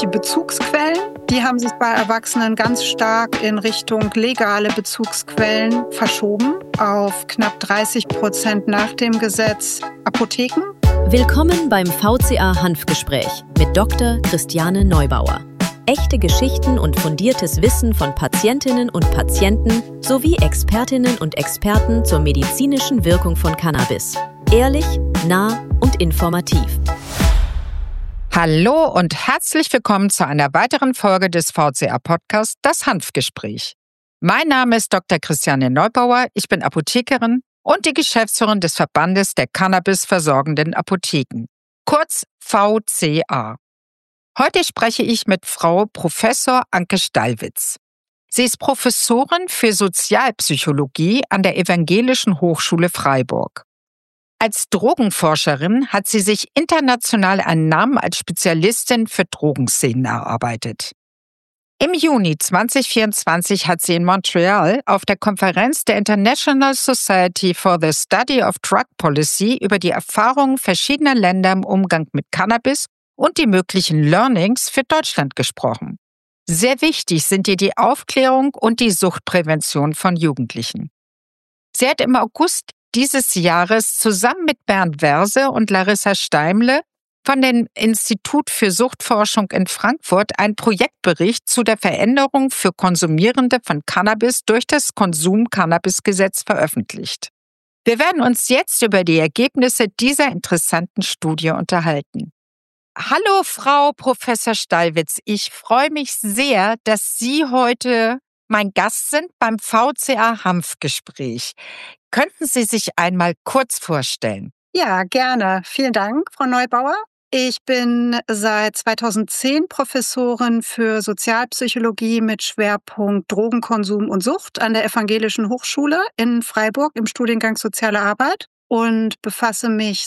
die Bezugsquellen. Die haben sich bei Erwachsenen ganz stark in Richtung legale Bezugsquellen verschoben. Auf knapp 30% nach dem Gesetz Apotheken. Willkommen beim VCA Hanfgespräch mit Dr. Christiane Neubauer. Echte Geschichten und fundiertes Wissen von Patientinnen und Patienten sowie Expertinnen und Experten zur medizinischen Wirkung von Cannabis. Ehrlich, nah und informativ. Hallo und herzlich willkommen zu einer weiteren Folge des VCA-Podcasts Das Hanfgespräch. Mein Name ist Dr. Christiane Neubauer, ich bin Apothekerin und die Geschäftsführerin des Verbandes der Cannabis-versorgenden Apotheken, kurz VCA. Heute spreche ich mit Frau Professor Anke Stallwitz. Sie ist Professorin für Sozialpsychologie an der Evangelischen Hochschule Freiburg. Als Drogenforscherin hat sie sich international einen Namen als Spezialistin für Drogenszenen erarbeitet. Im Juni 2024 hat sie in Montreal auf der Konferenz der International Society for the Study of Drug Policy über die Erfahrungen verschiedener Länder im Umgang mit Cannabis und die möglichen Learnings für Deutschland gesprochen. Sehr wichtig sind ihr die Aufklärung und die Suchtprävention von Jugendlichen. Sie hat im August dieses Jahres zusammen mit Bernd Werse und Larissa Steimle von dem Institut für Suchtforschung in Frankfurt einen Projektbericht zu der Veränderung für Konsumierende von Cannabis durch das Konsum-Cannabis-Gesetz veröffentlicht. Wir werden uns jetzt über die Ergebnisse dieser interessanten Studie unterhalten. Hallo, Frau Professor Stallwitz. Ich freue mich sehr, dass Sie heute mein Gast sind beim VCA Hanfgespräch. Könnten Sie sich einmal kurz vorstellen? Ja, gerne. Vielen Dank, Frau Neubauer. Ich bin seit 2010 Professorin für Sozialpsychologie mit Schwerpunkt Drogenkonsum und Sucht an der Evangelischen Hochschule in Freiburg im Studiengang Soziale Arbeit und befasse mich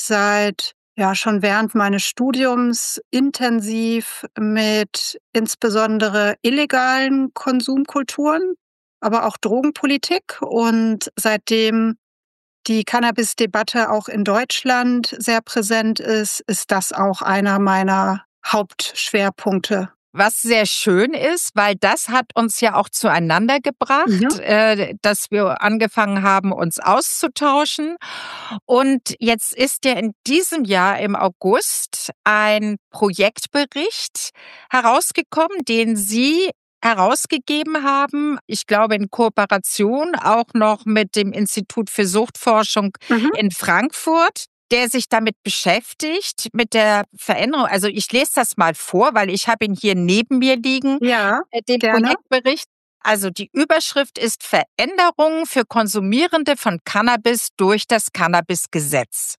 schon während meines Studiums intensiv mit insbesondere illegalen Konsumkulturen, aber auch Drogenpolitik. Und seitdem die Cannabis-Debatte auch in Deutschland sehr präsent ist, ist das auch einer meiner Hauptschwerpunkte. Was sehr schön ist, weil das hat uns ja auch zueinander gebracht, dass wir angefangen haben, uns auszutauschen. Und jetzt ist ja in diesem Jahr im August ein Projektbericht herausgekommen, den Sie herausgegeben haben, ich glaube in Kooperation auch noch mit dem Institut für Suchtforschung in Frankfurt, der sich damit beschäftigt, mit der Veränderung. Also ich lese das mal vor, weil ich habe ihn hier neben mir liegen, den gerne. Projektbericht. Also die Überschrift ist Veränderungen für Konsumierende von Cannabis durch das Cannabis-Gesetz.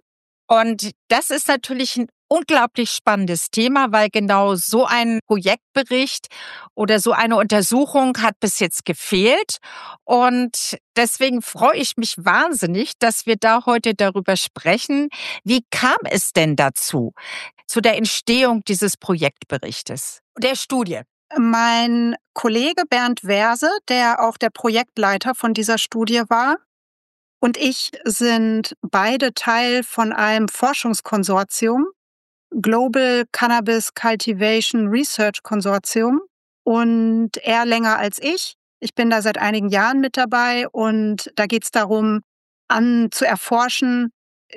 Und das ist natürlich ein unglaublich spannendes Thema, weil genau so ein Projektbericht oder so eine Untersuchung hat bis jetzt gefehlt. Und deswegen freue ich mich wahnsinnig, dass wir da heute darüber sprechen. Wie kam es denn dazu, zu der Entstehung dieses Projektberichtes, der Studie? Mein Kollege Bernd Werse, der auch der Projektleiter von dieser Studie war, und ich sind beide Teil von einem Forschungskonsortium, Global Cannabis Cultivation Research Consortium, und er länger als ich. Ich bin da seit einigen Jahren mit dabei und da geht es darum, zu erforschen,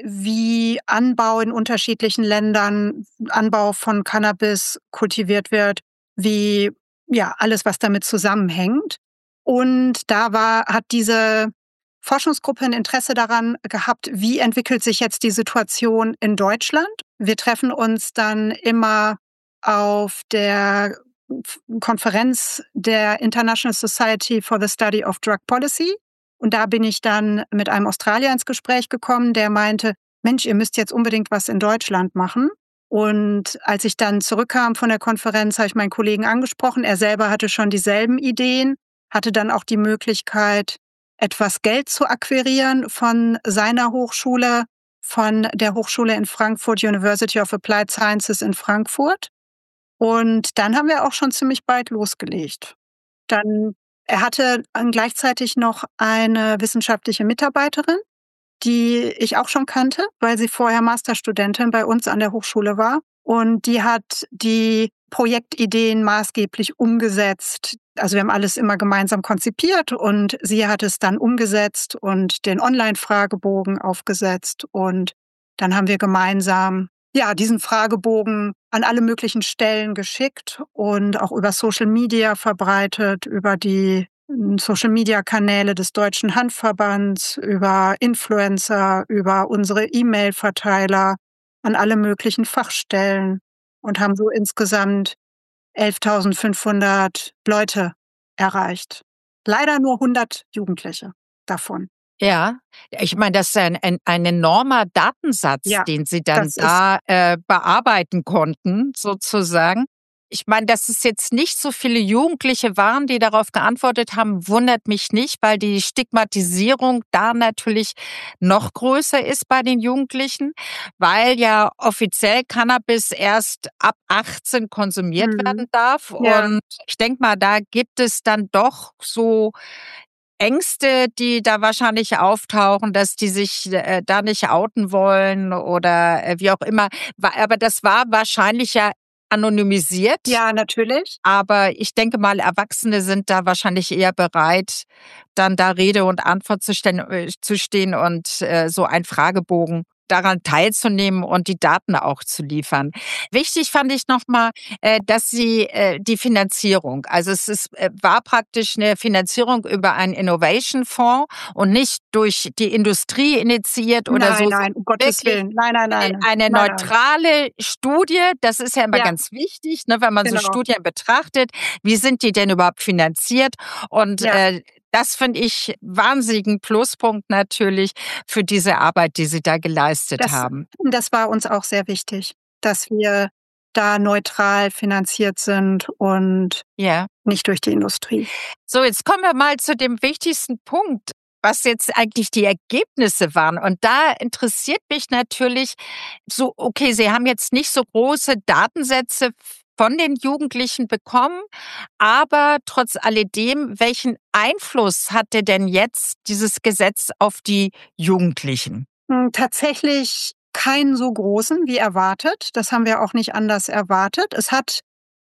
wie Anbau in unterschiedlichen Ländern, Anbau von Cannabis kultiviert wird, wie alles, was damit zusammenhängt. Und hat diese Forschungsgruppe ein Interesse daran gehabt, wie entwickelt sich jetzt die Situation in Deutschland. Wir treffen uns dann immer auf der Konferenz der International Society for the Study of Drug Policy. Und da bin ich dann mit einem Australier ins Gespräch gekommen, der meinte, Mensch, ihr müsst jetzt unbedingt was in Deutschland machen. Und als ich dann zurückkam von der Konferenz, habe ich meinen Kollegen angesprochen. Er selber hatte schon dieselben Ideen, hatte dann auch die Möglichkeit, etwas Geld zu akquirieren von seiner Hochschule, von der Hochschule in Frankfurt, University of Applied Sciences in Frankfurt. Und dann haben wir auch schon ziemlich bald losgelegt. Er hatte gleichzeitig noch eine wissenschaftliche Mitarbeiterin, die ich auch schon kannte, weil sie vorher Masterstudentin bei uns an der Hochschule war. und die hat die Projektideen maßgeblich umgesetzt. Also wir haben alles immer gemeinsam konzipiert und sie hat es dann umgesetzt und den Online-Fragebogen aufgesetzt und dann haben wir gemeinsam diesen Fragebogen an alle möglichen Stellen geschickt und auch über Social Media verbreitet, über die Social-Media-Kanäle des Deutschen Hanfverbands, über Influencer, über unsere E-Mail-Verteiler an alle möglichen Fachstellen und haben so insgesamt 11.500 Leute erreicht. Leider nur 100 Jugendliche davon. Ja, ich meine, das ist ein enormer Datensatz, Ja, den Sie dann da bearbeiten konnten, sozusagen. Ich meine, dass es jetzt nicht so viele Jugendliche waren, die darauf geantwortet haben, wundert mich nicht, weil die Stigmatisierung da natürlich noch größer ist bei den Jugendlichen, weil ja offiziell Cannabis erst ab 18 konsumiert werden darf. Ja. Und ich denke mal, da gibt es dann doch so Ängste, die da wahrscheinlich auftauchen, dass die sich da nicht outen wollen oder wie auch immer. Aber das war wahrscheinlich ja anonymisiert. Ja, natürlich. Aber ich denke mal, Erwachsene sind da wahrscheinlich eher bereit, dann da Rede und Antwort zu stehen und so einen Fragebogen daran teilzunehmen und die Daten auch zu liefern. Wichtig fand ich nochmal, dass Sie die Finanzierung, also war praktisch eine Finanzierung über einen Innovation-Fonds und nicht durch die Industrie initiiert oder so. Nein, um Gottes Willen. Nein. Eine neutrale Studie, das ist ja immer ganz wichtig, ne, wenn man so Studien betrachtet. Wie sind die denn überhaupt finanziert? Und das finde ich wahnsinnigen Pluspunkt natürlich für diese Arbeit, die Sie da geleistet haben. Das war uns auch sehr wichtig, dass wir da neutral finanziert sind und nicht durch die Industrie. So, jetzt kommen wir mal zu dem wichtigsten Punkt, was jetzt eigentlich die Ergebnisse waren. Und da interessiert mich natürlich so, okay, Sie haben jetzt nicht so große Datensätze von den Jugendlichen bekommen, aber trotz alledem, welchen Einfluss hatte denn jetzt dieses Gesetz auf die Jugendlichen? Tatsächlich keinen so großen wie erwartet. Das haben wir auch nicht anders erwartet. Es hat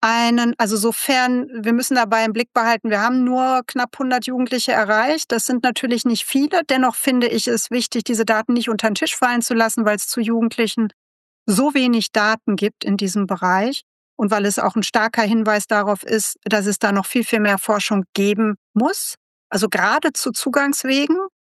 wir müssen dabei im Blick behalten, wir haben nur knapp 100 Jugendliche erreicht. Das sind natürlich nicht viele. Dennoch finde ich es wichtig, diese Daten nicht unter den Tisch fallen zu lassen, weil es zu Jugendlichen so wenig Daten gibt in diesem Bereich und weil es auch ein starker Hinweis darauf ist, dass es da noch viel, viel mehr Forschung geben muss. Also gerade zu Zugangswegen.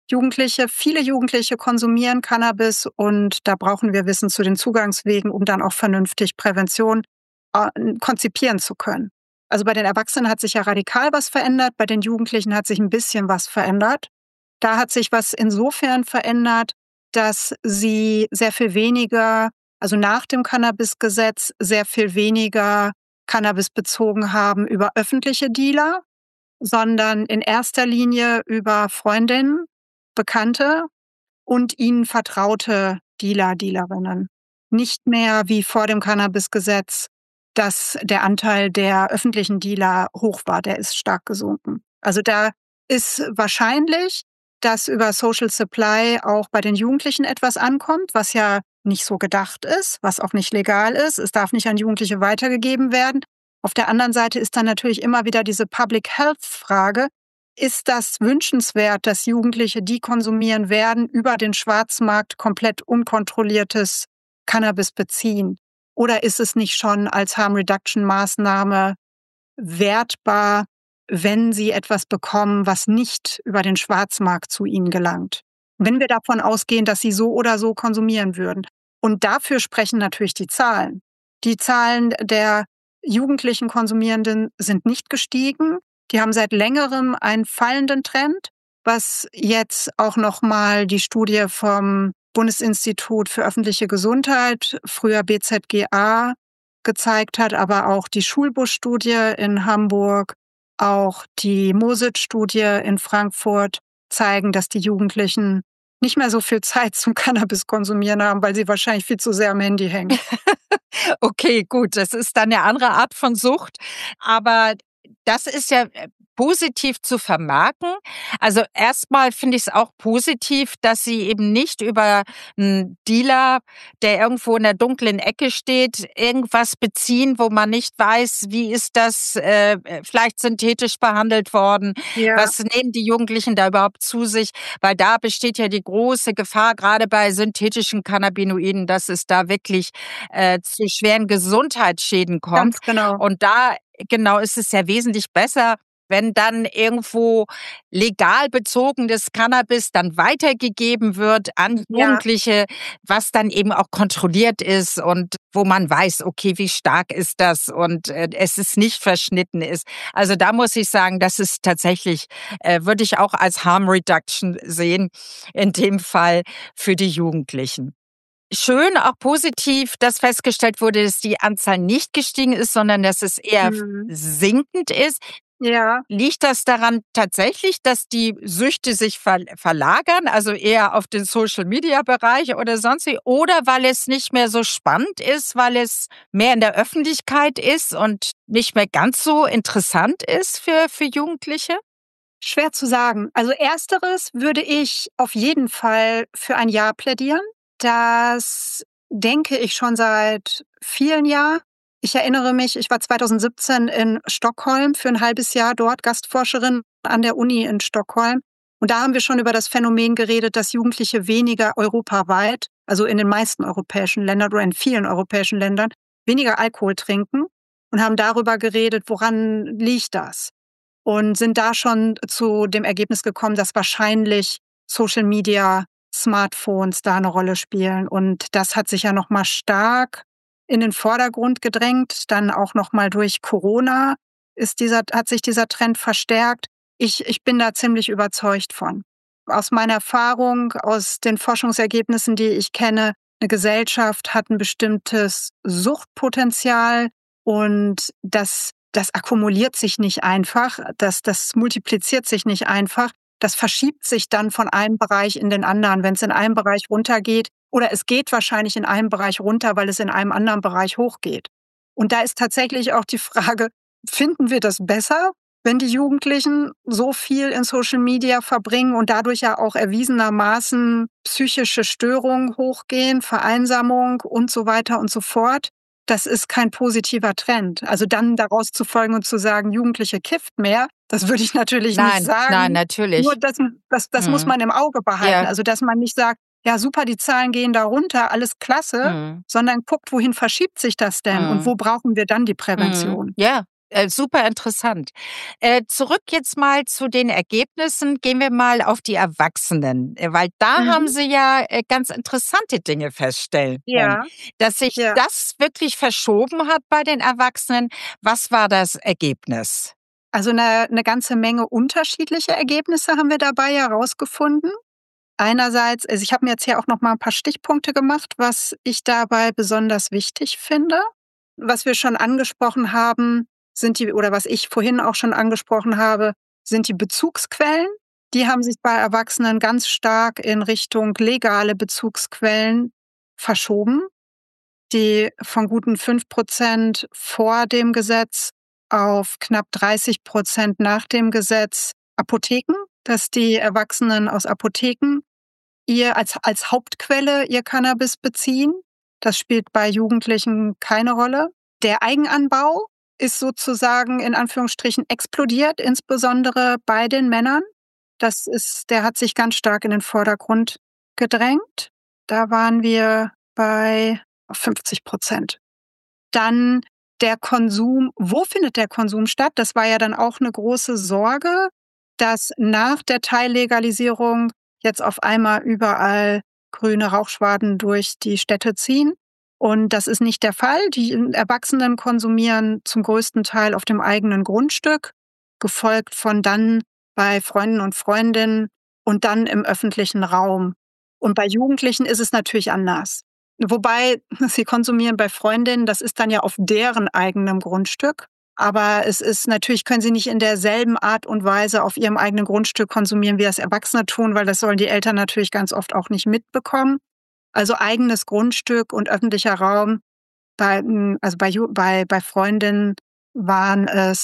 Viele Jugendliche konsumieren Cannabis und da brauchen wir Wissen zu den Zugangswegen, um dann auch vernünftig Prävention konzipieren zu können. Also bei den Erwachsenen hat sich ja radikal was verändert, bei den Jugendlichen hat sich ein bisschen was verändert. Da hat sich was insofern verändert, dass sie sehr viel weniger, also nach dem Cannabis-Gesetz, sehr viel weniger Cannabis bezogen haben über öffentliche Dealer, sondern in erster Linie über Freundinnen, Bekannte und ihnen vertraute Dealer, Dealerinnen. Nicht mehr wie vor dem Cannabis-Gesetz, dass der Anteil der öffentlichen Dealer hoch war, der ist stark gesunken. Also da ist wahrscheinlich, dass über Social Supply auch bei den Jugendlichen etwas ankommt, was ja nicht so gedacht ist, was auch nicht legal ist. Es darf nicht an Jugendliche weitergegeben werden. Auf der anderen Seite ist dann natürlich immer wieder diese Public Health-Frage. Ist das wünschenswert, dass Jugendliche, die konsumieren werden, über den Schwarzmarkt komplett unkontrolliertes Cannabis beziehen? Oder ist es nicht schon als Harm-Reduction-Maßnahme wertbar, wenn sie etwas bekommen, was nicht über den Schwarzmarkt zu ihnen gelangt? Wenn wir davon ausgehen, dass sie so oder so konsumieren würden. Und dafür sprechen natürlich die Zahlen. Die Zahlen der jugendlichen Konsumierenden sind nicht gestiegen. Die haben seit längerem einen fallenden Trend, was jetzt auch nochmal die Studie vom Bundesinstitut für öffentliche Gesundheit, früher BZGA, gezeigt hat, aber auch die Schulbus-Studie in Hamburg, auch die Mosic-Studie in Frankfurt zeigen, dass die Jugendlichen nicht mehr so viel Zeit zum Cannabis-Konsumieren haben, weil sie wahrscheinlich viel zu sehr am Handy hängen. Okay, gut, das ist dann eine andere Art von Sucht, aber das ist ja positiv zu vermarkten. Also erstmal finde ich es auch positiv, dass sie eben nicht über einen Dealer, der irgendwo in der dunklen Ecke steht, irgendwas beziehen, wo man nicht weiß, wie ist das vielleicht synthetisch behandelt worden, Ja, was nehmen die Jugendlichen da überhaupt zu sich, weil da besteht ja die große Gefahr, gerade bei synthetischen Cannabinoiden, dass es da wirklich zu schweren Gesundheitsschäden kommt. ganz genau. Und da genau ist es ja wesentlich besser, wenn dann irgendwo legal bezogenes Cannabis dann weitergegeben wird an Ja, Jugendliche, was dann eben auch kontrolliert ist und wo man weiß, okay, wie stark ist das und es ist nicht verschnitten ist. Also da muss ich sagen, das ist tatsächlich, würde ich auch als Harm Reduction sehen, in dem Fall für die Jugendlichen. Schön, auch positiv, dass festgestellt wurde, dass die Anzahl nicht gestiegen ist, sondern dass es eher mhm. sinkend ist. Ja. Liegt das daran tatsächlich, dass die Süchte sich verlagern, also eher auf den Social-Media-Bereich oder sonst wie, oder weil es nicht mehr so spannend ist, weil es mehr in der Öffentlichkeit ist und nicht mehr ganz so interessant ist für Jugendliche? Schwer zu sagen. Also ersteres würde ich auf jeden Fall für ein Ja plädieren. Das denke ich schon seit vielen Jahren. Ich erinnere mich, ich war 2017 in Stockholm für ein halbes Jahr dort Gastforscherin an der Uni in Stockholm. Und da haben wir schon über das Phänomen geredet, dass Jugendliche weniger europaweit, also in den meisten europäischen Ländern oder in vielen europäischen Ländern, weniger Alkohol trinken und haben darüber geredet, woran liegt das? Und sind da schon zu dem Ergebnis gekommen, dass wahrscheinlich Social Media, Smartphones da eine Rolle spielen. Und das hat sich ja noch mal stark in den Vordergrund gedrängt. Dann auch noch mal durch Corona hat sich dieser Trend verstärkt. Ich bin da ziemlich überzeugt von. Aus meiner Erfahrung, aus den Forschungsergebnissen, die ich kenne, eine Gesellschaft hat ein bestimmtes Suchtpotenzial und das akkumuliert sich nicht einfach, das multipliziert sich nicht einfach. Das verschiebt sich dann von einem Bereich in den anderen. Wenn es in einem Bereich runtergeht oder es geht wahrscheinlich in einem Bereich runter, weil es in einem anderen Bereich hochgeht. Und da ist tatsächlich auch die Frage, finden wir das besser, wenn die Jugendlichen so viel in Social Media verbringen und dadurch ja auch erwiesenermaßen psychische Störungen hochgehen, Vereinsamung und so weiter und so fort? Das ist kein positiver Trend. Also dann daraus zu folgen und zu sagen, Jugendliche kifft mehr, das würde ich natürlich nicht Nein, nein, sagen. Nur natürlich. das muss Mhm. man im Auge behalten. Ja. Also dass man nicht sagt, ja super, die Zahlen gehen da runter, alles klasse, Mhm. sondern guckt, wohin verschiebt sich das denn und Mhm. wo brauchen wir dann die Mhm. Prävention? Ja, super interessant. Zurück jetzt mal zu den Ergebnissen. Gehen wir mal auf die Erwachsenen, weil da haben Mhm. Sie ja ganz interessante Dinge feststellen können, Ja, dass sich ja. das wirklich verschoben hat bei den Erwachsenen. Was war das Ergebnis? Also eine ganze Menge unterschiedliche Ergebnisse haben wir dabei herausgefunden. Einerseits ich habe mir jetzt hier auch noch mal ein paar Stichpunkte gemacht, was ich dabei besonders wichtig finde. Was wir schon angesprochen haben, oder was ich vorhin auch schon angesprochen habe, sind die Bezugsquellen. Die haben sich bei Erwachsenen ganz stark in Richtung legale Bezugsquellen verschoben, die von guten 5% vor dem Gesetz auf knapp 30% nach dem Gesetz Apotheken, dass die Erwachsenen aus Apotheken ihr als Hauptquelle ihr Cannabis beziehen. Das spielt bei Jugendlichen keine Rolle. Der Eigenanbau ist sozusagen in Anführungsstrichen explodiert, insbesondere bei den Männern. Der hat sich ganz stark in den Vordergrund gedrängt. Da waren wir bei 50%. Dann der Konsum. Wo findet der Konsum statt? Das war ja dann auch eine große Sorge, dass nach der Teillegalisierung jetzt auf einmal überall grüne Rauchschwaden durch die Städte ziehen. Und das ist nicht der Fall. Die Erwachsenen konsumieren zum größten Teil auf dem eigenen Grundstück, gefolgt von dann bei Freunden und Freundinnen und dann im öffentlichen Raum. Und bei Jugendlichen ist es natürlich anders. Wobei, sie konsumieren bei Freundinnen, das ist dann ja auf deren eigenem Grundstück. Aber es ist natürlich, können sie nicht in derselben Art und Weise auf ihrem eigenen Grundstück konsumieren, wie das Erwachsene tun, weil das sollen die Eltern natürlich ganz oft auch nicht mitbekommen. Also eigenes Grundstück und öffentlicher Raum bei Freundinnen waren es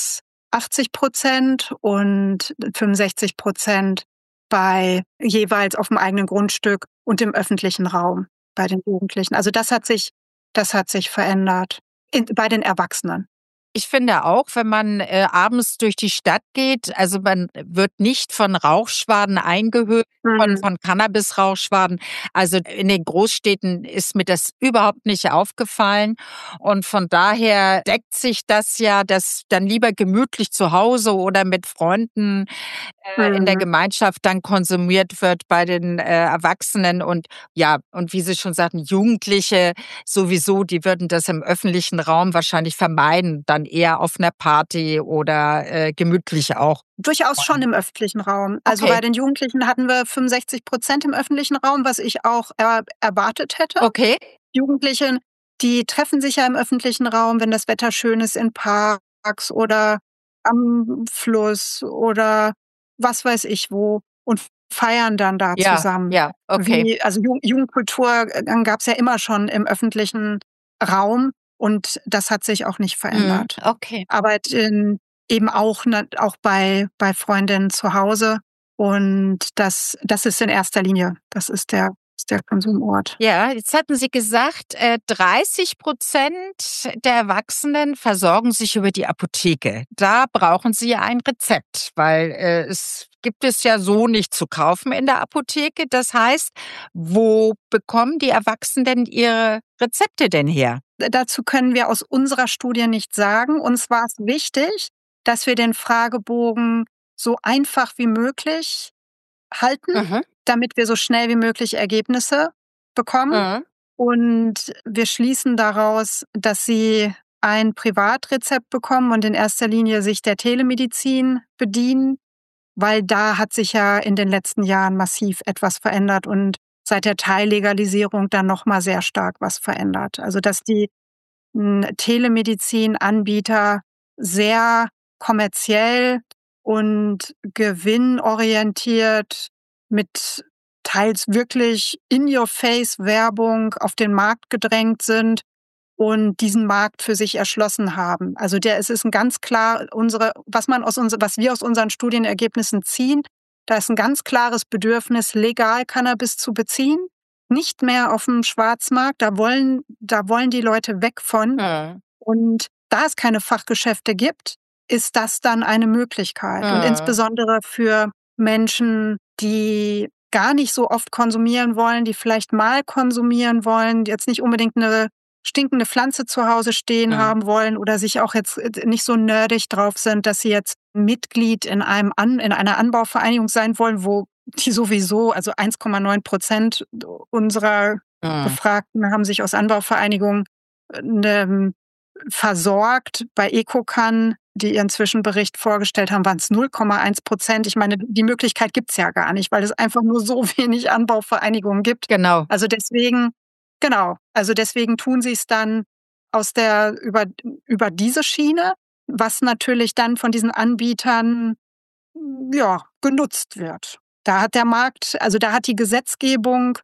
80% und 65% bei jeweils auf dem eigenen Grundstück und im öffentlichen Raum bei den Jugendlichen. Also das hat sich verändert bei den Erwachsenen. Ich finde auch, wenn man abends durch die Stadt geht, also man wird nicht von Rauchschwaden eingehüllt, Mhm. von Cannabis-Rauchschwaden. Also in den Großstädten ist mir das überhaupt nicht aufgefallen. Und von daher deckt sich das ja, dass dann lieber gemütlich zu Hause oder mit Freunden in der Mhm. Gemeinschaft dann konsumiert wird bei den Erwachsenen. Und ja, und wie Sie schon sagten, Jugendliche sowieso, die würden das im öffentlichen Raum wahrscheinlich vermeiden, dann eher auf einer Party oder gemütlich auch. Durchaus schon im öffentlichen Raum. Also Okay, bei den Jugendlichen hatten wir 65% im öffentlichen Raum, was ich auch erwartet hätte. okay. Jugendliche, die treffen sich ja im öffentlichen Raum, wenn das Wetter schön ist, in Parks oder am Fluss oder was weiß ich wo und feiern dann da Ja, zusammen. ja, okay. Also Jugendkultur gab's ja immer schon im öffentlichen Raum und das hat sich auch nicht Mhm, verändert. okay. Aber eben auch bei Freundinnen zu Hause und das ist in erster Linie, das ist der Konsumort. Ja, jetzt hatten Sie gesagt, 30% der Erwachsenen versorgen sich über die Apotheke. Da brauchen Sie ja ein Rezept, weil es gibt es ja so nicht zu kaufen in der Apotheke. Das heißt, wo bekommen die Erwachsenen denn ihre Rezepte denn her? Dazu können wir aus unserer Studie nichts sagen. Uns war es wichtig, dass wir den Fragebogen so einfach wie möglich halten, Mhm. damit wir so schnell wie möglich Ergebnisse bekommen. Mhm. Und wir schließen daraus, dass sie ein Privatrezept bekommen und in erster Linie sich der Telemedizin bedienen, weil da hat sich ja in den letzten Jahren massiv etwas verändert und seit der Teillegalisierung dann noch mal sehr stark was verändert. Also, dass die Telemedizinanbieter sehr kommerziell und gewinnorientiert mit teils wirklich In-Your-Face-Werbung auf den Markt gedrängt sind und diesen Markt für sich erschlossen haben. Also es ist ein ganz klar was wir aus unseren Studienergebnissen ziehen, da ist ein ganz klares Bedürfnis, legal Cannabis zu beziehen, nicht mehr auf dem Schwarzmarkt. Da wollen die Leute weg von. Mhm. Und da es keine Fachgeschäfte gibt, ist das dann eine Möglichkeit. Und Mhm. insbesondere für Menschen, die gar nicht so oft konsumieren wollen, die vielleicht mal konsumieren wollen, die jetzt nicht unbedingt eine stinkende Pflanze zu Hause stehen Mhm. haben wollen oder sich auch jetzt nicht so nerdig drauf sind, dass sie jetzt Mitglied in einer Anbauvereinigung sein wollen, wo die sowieso, also 1,9% unserer Mhm. Befragten haben sich aus Anbauvereinigungen, 'ne versorgt. Bei Ecocan, die ihren Zwischenbericht vorgestellt haben, waren es 0,1%. Ich meine, die Möglichkeit gibt's ja gar nicht, weil es einfach nur so wenig Anbauvereinigungen gibt. Genau. Also deswegen tun sie's dann aus der über diese Schiene, was natürlich dann von diesen Anbietern, ja, genutzt wird. Da hat die Gesetzgebung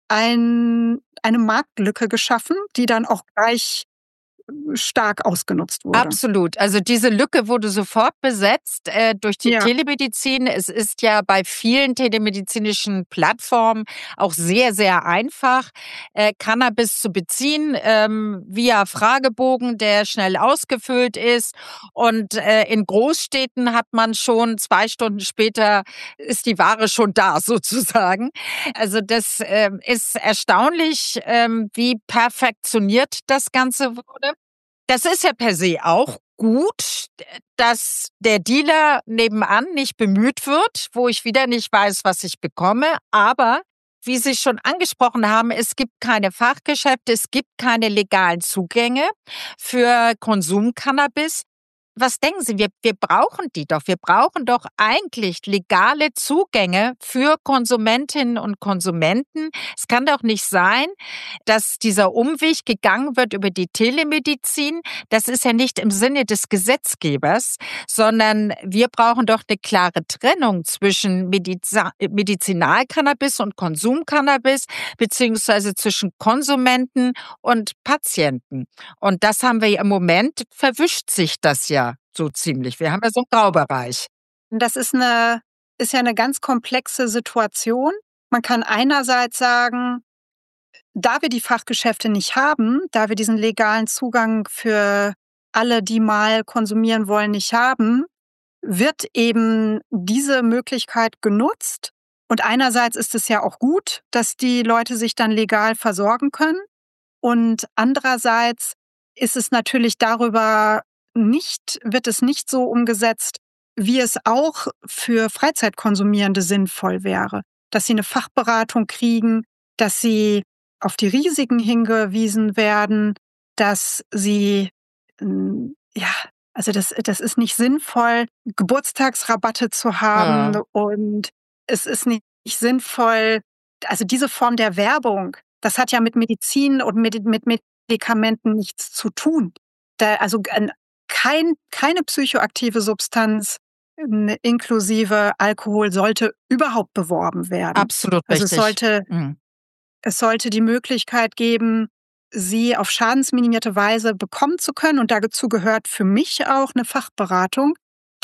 eine Marktlücke geschaffen, die dann auch gleich stark ausgenutzt wurde. Absolut. Also diese Lücke wurde sofort besetzt durch die Ja, Telemedizin. Es ist ja bei vielen telemedizinischen Plattformen auch sehr, sehr einfach, Cannabis zu beziehen via Fragebogen, der schnell ausgefüllt ist. Und in Großstädten hat man schon 2 Stunden später ist die Ware schon da sozusagen. Also das ist erstaunlich, wie perfektioniert das Ganze wurde. Das ist ja per se auch gut, dass der Dealer nebenan nicht bemüht wird, wo ich wieder nicht weiß, was ich bekomme. Aber wie Sie schon angesprochen haben, es gibt keine Fachgeschäfte, es gibt keine legalen Zugänge für Konsumcannabis. Was denken Sie, wir brauchen die doch. Wir brauchen doch eigentlich legale Zugänge für Konsumentinnen und Konsumenten. Es kann doch nicht sein, dass dieser Umweg gegangen wird über die Telemedizin. Das ist ja nicht im Sinne des Gesetzgebers, sondern wir brauchen doch eine klare Trennung zwischen Medizinalcannabis und Konsumcannabis, beziehungsweise zwischen Konsumenten und Patienten. Und das haben wir ja im Moment, verwischt sich das ja. so ziemlich. Wir haben ja so einen Graubereich. Das ist ja eine ganz komplexe Situation. Man kann einerseits sagen, da wir die Fachgeschäfte nicht haben, da wir diesen legalen Zugang für alle, die mal konsumieren wollen, nicht haben, wird eben diese Möglichkeit genutzt. Und einerseits ist es ja auch gut, dass die Leute sich dann legal versorgen können. Und andererseits ist es natürlich wird es nicht so umgesetzt, wie es auch für Freizeitkonsumierende sinnvoll wäre. Dass sie eine Fachberatung kriegen, dass sie auf die Risiken hingewiesen werden, dass sie, ja, also das ist nicht sinnvoll, Geburtstagsrabatte zu haben, Ja. und es ist nicht sinnvoll, also diese Form der Werbung, das hat ja mit Medizin und mit Medikamenten nichts zu tun. Keine psychoaktive Substanz inklusive Alkohol sollte überhaupt beworben werden. Absolut Also richtig. es sollte die Möglichkeit geben, sie auf schadensminimierte Weise bekommen zu können. Und dazu gehört für mich auch eine Fachberatung.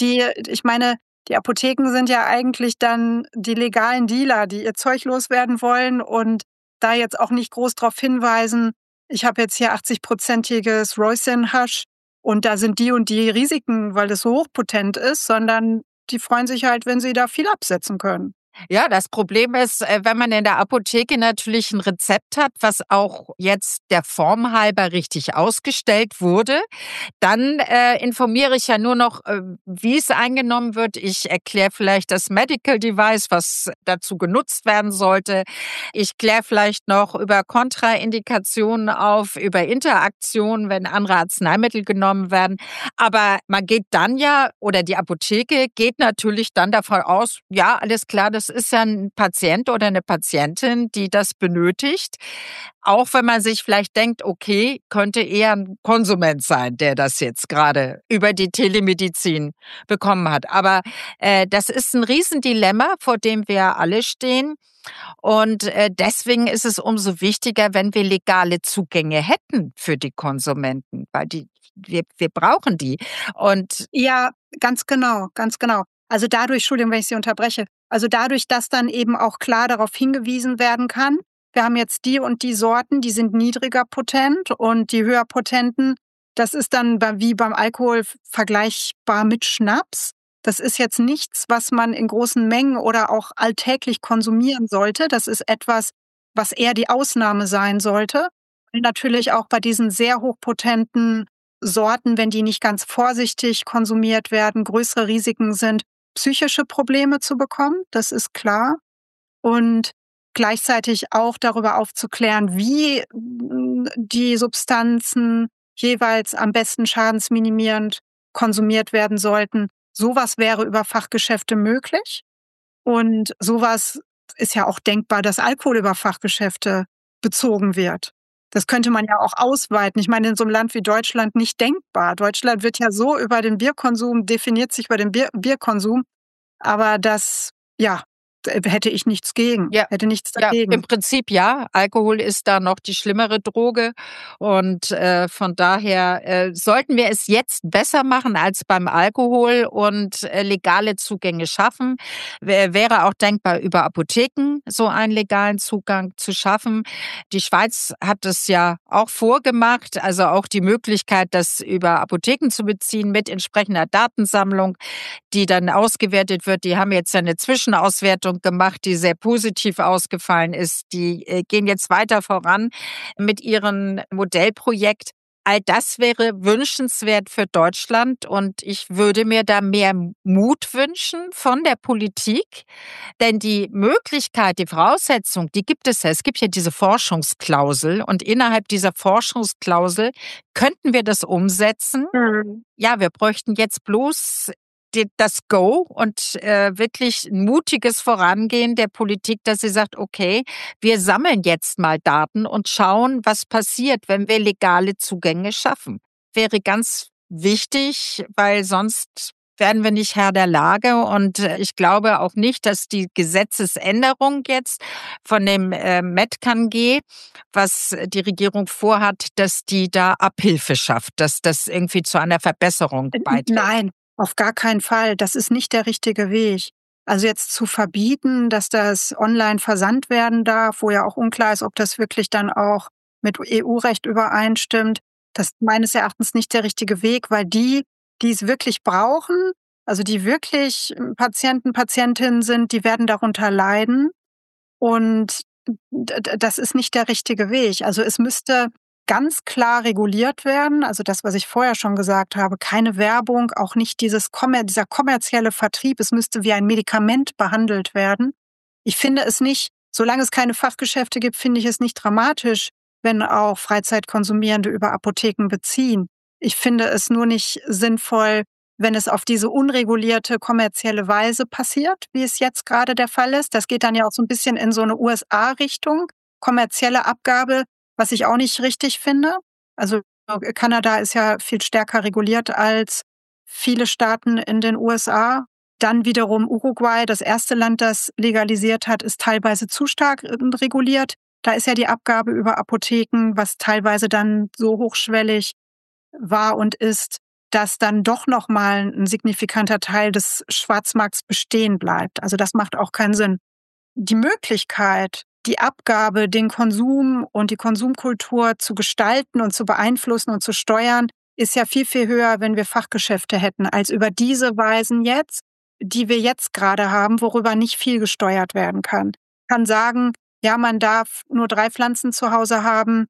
Ich meine, die Apotheken sind ja eigentlich dann die legalen Dealer, die ihr Zeug loswerden wollen und da jetzt auch nicht groß darauf hinweisen, ich habe jetzt hier 80-prozentiges Roisin-Hasch und da sind die und die Risiken, weil das so hochpotent ist, sondern die freuen sich halt, wenn sie da viel absetzen können. Ja, das Problem ist, wenn man in der Apotheke natürlich ein Rezept hat, was auch jetzt der Form halber richtig ausgestellt wurde, dann informiere ich ja nur noch, wie es eingenommen wird. Ich erkläre vielleicht das Medical Device, was dazu genutzt werden sollte. Ich kläre vielleicht noch über Kontraindikationen auf, über Interaktionen, wenn andere Arzneimittel genommen werden. Aber man geht dann ja, oder die Apotheke geht natürlich dann davon aus, ja, alles klar, das ist ja ein Patient oder eine Patientin, die das benötigt. Auch wenn man sich vielleicht denkt, okay, könnte eher ein Konsument sein, der das jetzt gerade über die Telemedizin bekommen hat. Aber das ist ein Riesendilemma, vor dem wir alle stehen. Und deswegen ist es umso wichtiger, wenn wir legale Zugänge hätten für die Konsumenten, weil wir brauchen die. Und Ja, ganz genau, ganz genau. Also dadurch, Entschuldigung, wenn ich Sie unterbreche, also dadurch, dass dann eben auch klar darauf hingewiesen werden kann, wir haben jetzt die und die Sorten, die sind niedriger potent und die höher potenten, das ist dann wie beim Alkohol vergleichbar mit Schnaps. Das ist jetzt nichts, was man in großen Mengen oder auch alltäglich konsumieren sollte. Das ist etwas, was eher die Ausnahme sein sollte. Und natürlich auch bei diesen sehr hochpotenten Sorten, wenn die nicht ganz vorsichtig konsumiert werden, größere Risiken sind, psychische Probleme zu bekommen, das ist klar. Und gleichzeitig auch darüber aufzuklären, wie die Substanzen jeweils am besten schadensminimierend konsumiert werden sollten. Sowas wäre über Fachgeschäfte möglich. Und sowas ist ja auch denkbar, dass Alkohol über Fachgeschäfte bezogen wird. Das könnte man ja auch ausweiten. Ich meine, in so einem Land wie Deutschland nicht denkbar. Deutschland wird ja so über den Bierkonsum, definiert sich über den Bierkonsum. Aber ja, hätte ich nichts gegen, ja, hätte nichts ja, im dagegen. Prinzip ja. Alkohol ist da noch die schlimmere Droge. Und von daher sollten wir es jetzt besser machen als beim Alkohol und legale Zugänge schaffen. Wäre auch denkbar, über Apotheken so einen legalen Zugang zu schaffen. Die Schweiz hat es ja auch vorgemacht, also auch die Möglichkeit, das über Apotheken zu beziehen mit entsprechender Datensammlung, die dann ausgewertet wird. Die haben jetzt eine Zwischenauswertung gemacht, die sehr positiv ausgefallen ist. Die gehen jetzt weiter voran mit ihrem Modellprojekt. All das wäre wünschenswert für Deutschland und ich würde mir da mehr Mut wünschen von der Politik, denn die Möglichkeit, die Voraussetzung, die gibt es ja. Es gibt ja diese Forschungsklausel und innerhalb dieser Forschungsklausel könnten wir das umsetzen. Ja, wir bräuchten jetzt bloß das Go und wirklich ein mutiges Vorangehen der Politik, dass sie sagt, okay, wir sammeln jetzt mal Daten und schauen, was passiert, wenn wir legale Zugänge schaffen. Wäre ganz wichtig, weil sonst werden wir nicht Herr der Lage. Und ich glaube auch nicht, dass die Gesetzesänderung jetzt von dem MedCanG, was die Regierung vorhat, dass die da Abhilfe schafft, dass das irgendwie zu einer Verbesserung beiträgt. Nein, auf gar keinen Fall. Das ist nicht der richtige Weg. Also jetzt zu verbieten, dass das online versandt werden darf, wo ja auch unklar ist, ob das wirklich dann auch mit EU-Recht übereinstimmt, das ist meines Erachtens nicht der richtige Weg, weil die es wirklich brauchen, also die wirklich Patienten, Patientinnen sind, die werden darunter leiden. Und das ist nicht der richtige Weg. Also es müsste ganz klar reguliert werden. Also das, was ich vorher schon gesagt habe, keine Werbung, auch nicht dieser kommerzielle Vertrieb. Es müsste wie ein Medikament behandelt werden. Ich finde es nicht, solange es keine Fachgeschäfte gibt, finde ich es nicht dramatisch, wenn auch Freizeitkonsumierende über Apotheken beziehen. Ich finde es nur nicht sinnvoll, wenn es auf diese unregulierte kommerzielle Weise passiert, wie es jetzt gerade der Fall ist. Das geht dann ja auch so ein bisschen in so eine USA-Richtung, kommerzielle Abgabe, was ich auch nicht richtig finde. Also Kanada ist ja viel stärker reguliert als viele Staaten in den USA. Dann wiederum Uruguay, das erste Land, das legalisiert hat, ist teilweise zu stark reguliert. Da ist ja die Abgabe über Apotheken, was teilweise dann so hochschwellig war und ist, dass dann doch noch mal ein signifikanter Teil des Schwarzmarkts bestehen bleibt. Also das macht auch keinen Sinn. Die Möglichkeit, die Abgabe, den Konsum und die Konsumkultur zu gestalten und zu beeinflussen und zu steuern, ist ja viel, viel höher, wenn wir Fachgeschäfte hätten, als über diese Weisen jetzt, die wir jetzt gerade haben, worüber nicht viel gesteuert werden kann. Ich kann sagen, ja, man darf nur 3 Pflanzen zu Hause haben,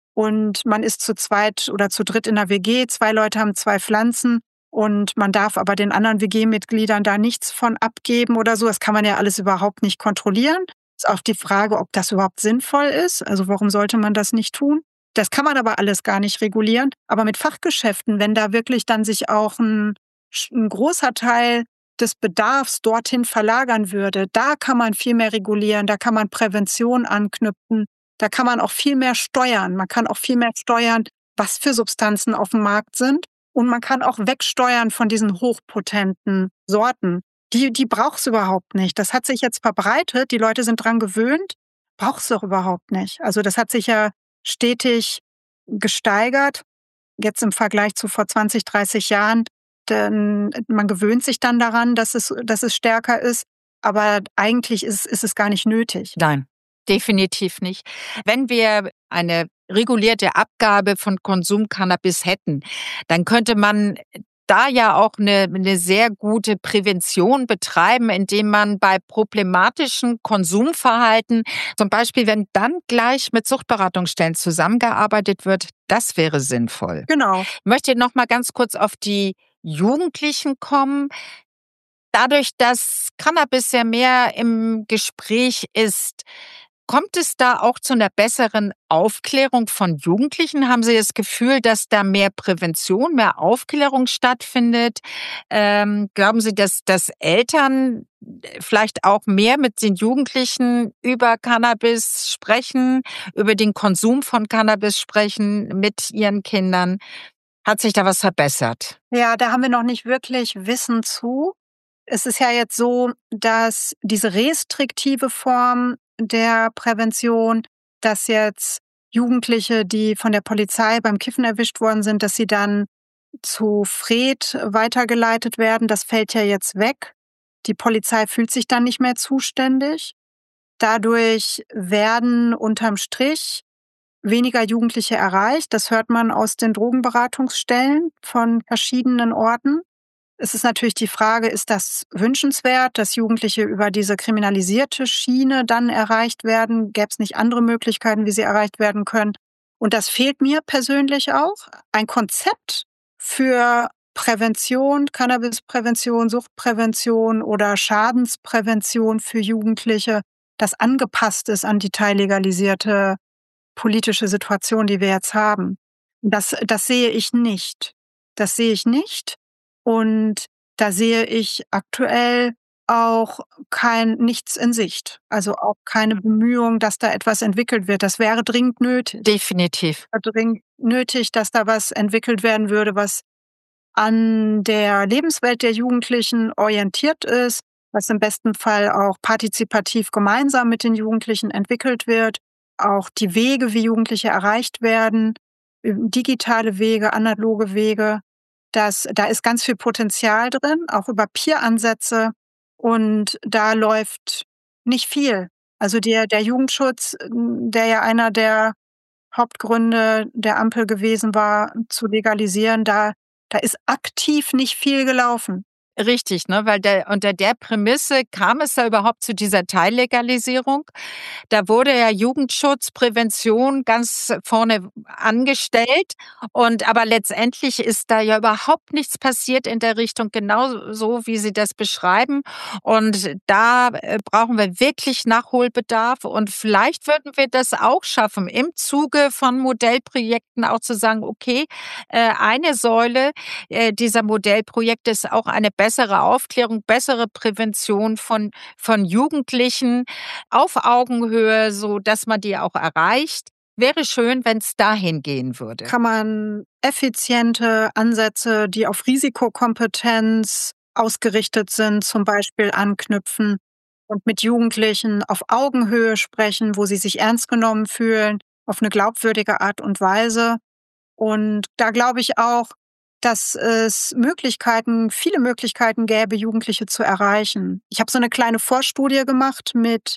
und man ist zu zweit oder zu dritt in der WG. 2 Leute haben 2 Pflanzen und man darf aber den anderen WG-Mitgliedern da nichts von abgeben oder so. Das kann man ja alles überhaupt nicht kontrollieren. Ist auch die Frage, ob das überhaupt sinnvoll ist. Also warum sollte man das nicht tun? Das kann man aber alles gar nicht regulieren. Aber mit Fachgeschäften, wenn da wirklich dann sich auch ein großer Teil des Bedarfs dorthin verlagern würde, da kann man viel mehr regulieren, da kann man Prävention anknüpfen. Da kann man auch viel mehr steuern. Man kann auch viel mehr steuern, was für Substanzen auf dem Markt sind. Und man kann auch wegsteuern von diesen hochpotenten Sorten. Die braucht es überhaupt nicht. Das hat sich jetzt verbreitet. Die Leute sind dran gewöhnt. Braucht es doch überhaupt nicht. Also das hat sich ja stetig gesteigert. Jetzt im Vergleich zu vor 20, 30 Jahren. Denn man gewöhnt sich dann daran, dass es stärker ist. Aber eigentlich ist es gar nicht nötig. Nein. Definitiv nicht. Wenn wir eine regulierte Abgabe von Konsumcannabis hätten, dann könnte man da ja auch eine sehr gute Prävention betreiben, indem man bei problematischen Konsumverhalten, zum Beispiel wenn dann gleich mit Suchtberatungsstellen zusammengearbeitet wird, das wäre sinnvoll. Genau. Ich möchte noch mal ganz kurz auf die Jugendlichen kommen. Dadurch, dass Cannabis ja mehr im Gespräch ist, kommt es da auch zu einer besseren Aufklärung von Jugendlichen? Haben Sie das Gefühl, dass da mehr Prävention, mehr Aufklärung stattfindet? Glauben Sie, dass Eltern vielleicht auch mehr mit den Jugendlichen über Cannabis sprechen, über den Konsum von Cannabis sprechen mit ihren Kindern? Hat sich da was verbessert? Ja, da haben wir noch nicht wirklich Wissen zu. Es ist ja jetzt so, dass diese restriktive Form der Prävention, dass jetzt Jugendliche, die von der Polizei beim Kiffen erwischt worden sind, dass sie dann zu Fred weitergeleitet werden, das fällt ja jetzt weg. Die Polizei fühlt sich dann nicht mehr zuständig. Dadurch werden unterm Strich weniger Jugendliche erreicht. Das hört man aus den Drogenberatungsstellen von verschiedenen Orten. Es ist natürlich die Frage, ist das wünschenswert, dass Jugendliche über diese kriminalisierte Schiene dann erreicht werden? Gäbe es nicht andere Möglichkeiten, wie sie erreicht werden können? Und das fehlt mir persönlich auch. Ein Konzept für Prävention, Cannabisprävention, Suchtprävention oder Schadensprävention für Jugendliche, das angepasst ist an die teillegalisierte politische Situation, die wir jetzt haben. Das sehe ich nicht. Das sehe ich nicht. Und da sehe ich aktuell auch nichts in Sicht. Also auch keine Bemühung, dass da etwas entwickelt wird. Das wäre dringend nötig. Definitiv. Dringend nötig, dass da was entwickelt werden würde, was an der Lebenswelt der Jugendlichen orientiert ist, was im besten Fall auch partizipativ gemeinsam mit den Jugendlichen entwickelt wird, auch die Wege, wie Jugendliche erreicht werden, digitale Wege, analoge Wege. Da ist ganz viel Potenzial drin, auch über Peer-Ansätze, und da läuft nicht viel. Also der Jugendschutz, der ja einer der Hauptgründe der Ampel gewesen war, zu legalisieren, da ist aktiv nicht viel gelaufen. Richtig, ne? Weil unter der Prämisse kam es ja überhaupt zu dieser Teillegalisierung. Da wurde ja Jugendschutz, Prävention ganz vorne angestellt, aber letztendlich ist da ja überhaupt nichts passiert in der Richtung, genau so, wie Sie das beschreiben. Und da brauchen wir wirklich Nachholbedarf, und vielleicht würden wir das auch schaffen, im Zuge von Modellprojekten auch zu sagen, okay, eine Säule dieser Modellprojekte ist auch eine bessere Aufklärung, bessere Prävention von Jugendlichen auf Augenhöhe, so dass man die auch erreicht. Wäre schön, wenn es dahin gehen würde. Kann man effiziente Ansätze, die auf Risikokompetenz ausgerichtet sind, zum Beispiel anknüpfen und mit Jugendlichen auf Augenhöhe sprechen, wo sie sich ernst genommen fühlen, auf eine glaubwürdige Art und Weise. Und da glaube ich auch, dass es viele Möglichkeiten gäbe, Jugendliche zu erreichen. Ich habe so eine kleine Vorstudie gemacht mit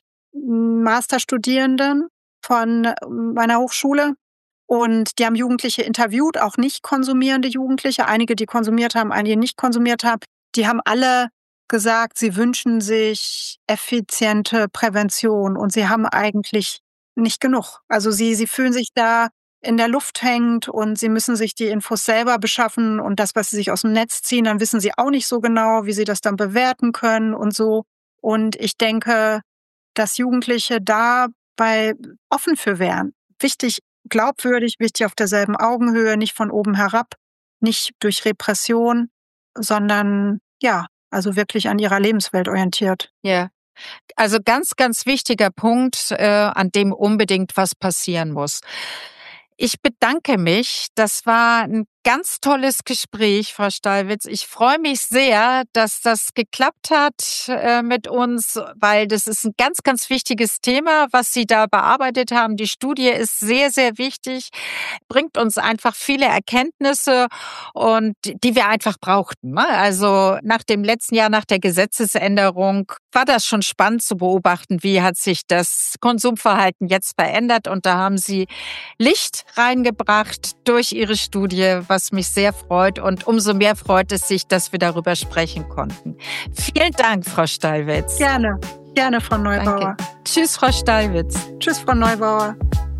Masterstudierenden von meiner Hochschule, und die haben Jugendliche interviewt, auch nicht konsumierende Jugendliche, einige, die konsumiert haben, einige, die nicht konsumiert haben. Die haben alle gesagt, sie wünschen sich effiziente Prävention, und sie haben eigentlich nicht genug. Also sie fühlen sich da in der Luft hängend, und sie müssen sich die Infos selber beschaffen, und das, was sie sich aus dem Netz ziehen, dann wissen sie auch nicht so genau, wie sie das dann bewerten können und so. Und ich denke, dass Jugendliche dabei offen für wären. Wichtig, glaubwürdig, wichtig auf derselben Augenhöhe, nicht von oben herab, nicht durch Repression, sondern ja, also wirklich an ihrer Lebenswelt orientiert. Ja. Also ganz, ganz wichtiger Punkt, an dem unbedingt was passieren muss. Ich bedanke mich. Das war ein ganz tolles Gespräch, Frau Stallwitz. Ich freue mich sehr, dass das geklappt hat mit uns, weil das ist ein ganz, ganz wichtiges Thema, was Sie da bearbeitet haben. Die Studie ist sehr, sehr wichtig, bringt uns einfach viele Erkenntnisse, und die wir einfach brauchten, ne? Also nach dem letzten Jahr, nach der Gesetzesänderung, war das schon spannend zu beobachten, wie hat sich das Konsumverhalten jetzt verändert. Und da haben Sie Licht reingebracht durch Ihre Studie, was mich sehr freut. Und umso mehr freut es sich, dass wir darüber sprechen konnten. Vielen Dank, Frau Stallwitz. Gerne, gerne, Frau Neubauer. Danke. Tschüss, Frau Stallwitz. Tschüss, Frau Neubauer.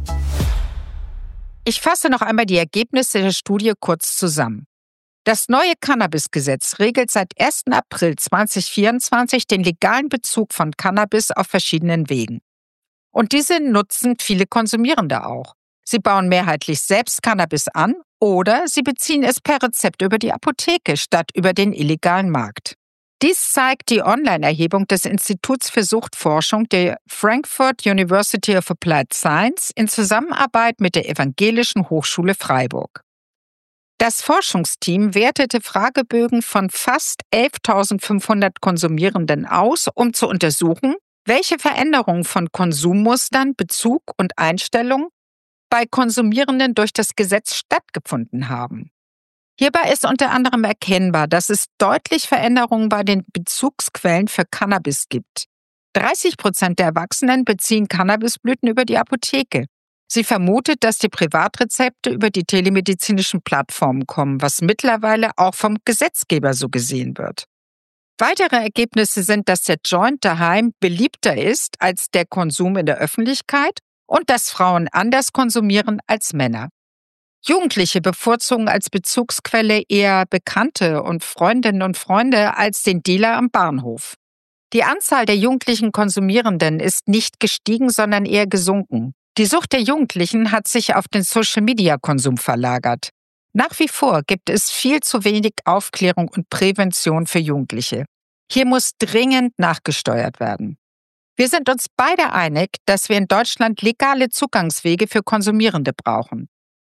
Ich fasse noch einmal die Ergebnisse der Studie kurz zusammen. Das neue Cannabis-Gesetz regelt seit 1. April 2024 den legalen Bezug von Cannabis auf verschiedenen Wegen. Und diese nutzen viele Konsumierende auch. Sie bauen mehrheitlich selbst Cannabis an oder sie beziehen es per Rezept über die Apotheke statt über den illegalen Markt. Dies zeigt die Online-Erhebung des Instituts für Suchtforschung der Frankfurt University of Applied Science in Zusammenarbeit mit der Evangelischen Hochschule Freiburg. Das Forschungsteam wertete Fragebögen von fast 11.500 Konsumierenden aus, um zu untersuchen, welche Veränderungen von Konsummustern, Bezug und Einstellung bei Konsumierenden durch das Gesetz stattgefunden haben. Hierbei ist unter anderem erkennbar, dass es deutlich Veränderungen bei den Bezugsquellen für Cannabis gibt. 30% der Erwachsenen beziehen Cannabisblüten über die Apotheke. Sie vermutet, dass die Privatrezepte über die telemedizinischen Plattformen kommen, was mittlerweile auch vom Gesetzgeber so gesehen wird. Weitere Ergebnisse sind, dass der Joint daheim beliebter ist als der Konsum in der Öffentlichkeit und dass Frauen anders konsumieren als Männer. Jugendliche bevorzugen als Bezugsquelle eher Bekannte und Freundinnen und Freunde als den Dealer am Bahnhof. Die Anzahl der jugendlichen Konsumierenden ist nicht gestiegen, sondern eher gesunken. Die Sucht der Jugendlichen hat sich auf den Social-Media-Konsum verlagert. Nach wie vor gibt es viel zu wenig Aufklärung und Prävention für Jugendliche. Hier muss dringend nachgesteuert werden. Wir sind uns beide einig, dass wir in Deutschland legale Zugangswege für Konsumierende brauchen.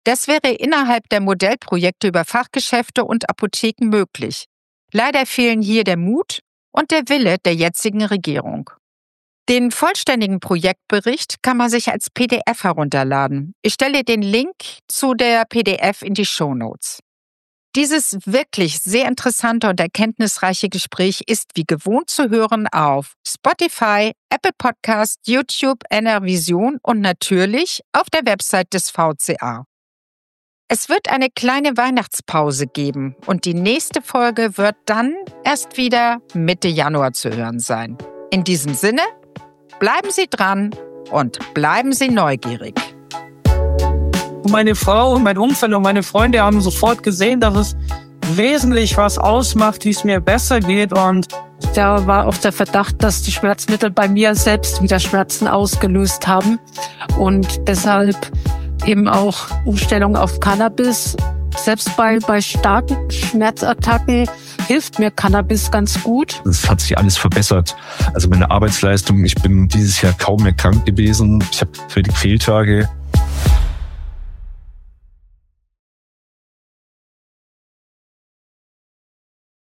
Das wäre innerhalb der Modellprojekte über Fachgeschäfte und Apotheken möglich. Leider fehlen hier der Mut und der Wille der jetzigen Regierung. Den vollständigen Projektbericht kann man sich als PDF herunterladen. Ich stelle den Link zu der PDF in die Shownotes. Dieses wirklich sehr interessante und erkenntnisreiche Gespräch ist wie gewohnt zu hören auf Spotify, Apple Podcast, YouTube, NR Vision und natürlich auf der Website des VCA. Es wird eine kleine Weihnachtspause geben und die nächste Folge wird dann erst wieder Mitte Januar zu hören sein. In diesem Sinne, bleiben Sie dran und bleiben Sie neugierig. Meine Frau und mein Umfeld und meine Freunde haben sofort gesehen, dass es wesentlich was ausmacht, wie es mir besser geht. Und da war auch der Verdacht, dass die Schmerzmittel bei mir selbst wieder Schmerzen ausgelöst haben. Und deshalb eben auch Umstellung auf Cannabis. Selbst bei starken Schmerzattacken hilft mir Cannabis ganz gut. Es hat sich alles verbessert. Also meine Arbeitsleistung, ich bin dieses Jahr kaum mehr krank gewesen. Ich habe wenig Fehltage.